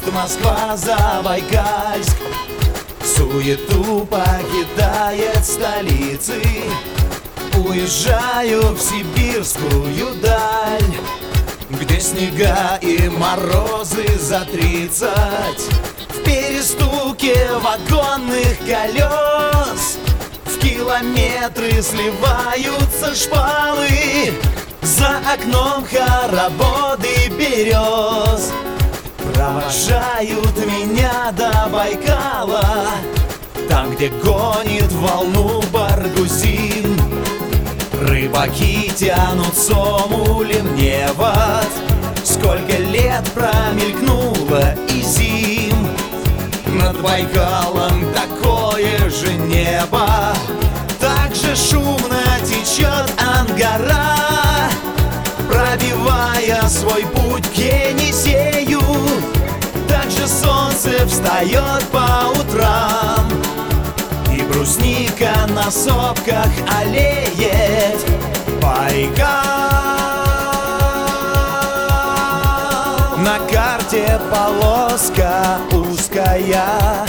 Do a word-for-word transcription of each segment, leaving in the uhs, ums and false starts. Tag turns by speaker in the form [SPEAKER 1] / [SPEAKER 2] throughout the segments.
[SPEAKER 1] Мост Москва-Забайкальск суету покидает столицы. Уезжаю в сибирскую даль, где снега и морозы за тридцать. В перестуке вагонных колес в километры сливаются шпалы. За окном хороводы берез провожают меня до Байкала, там, где гонит волну Баргузин. Рыбаки тянут сомули в небо. Сколько лет промелькнуло и зим, над Байкалом такое же небо. Так же шумно течет Ангара, пробивая свой путь к Енисею. Так же солнце встает по утрам, и брусника на сопках аллеет. Байкал, на карте полоска узкая.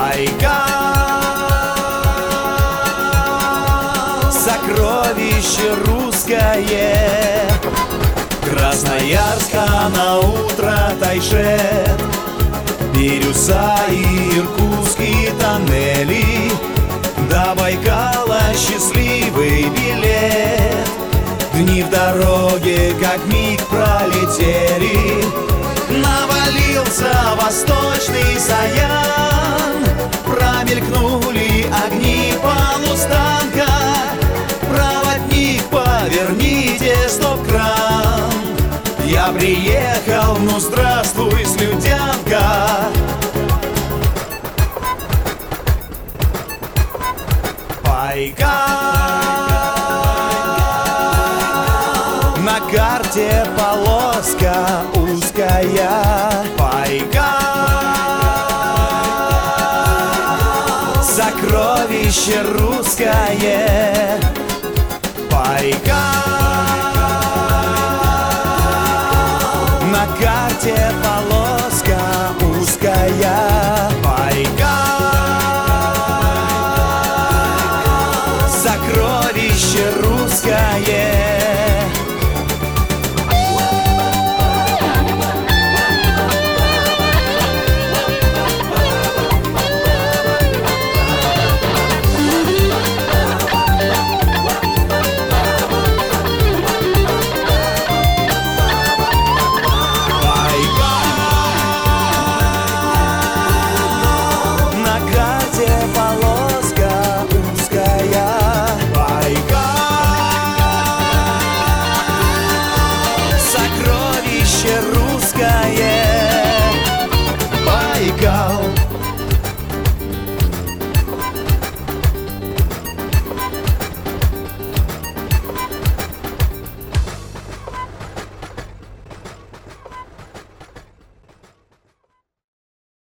[SPEAKER 1] Байкал, сокровище русское. Красноярска на утро Тайшет, Бирюса и Иркутские тоннели. До Байкала счастливый билет. Дни в дороге как миг пролетели. Навалился восточный Саян, промелькнули огни полустанка. Проводник, поверните стоп-кран. Я приехал, ну здравствуй, Слюдянка. Байкал, на карте полоска узкая. Байкал, сокровище русское. Байкал, на карте полоска.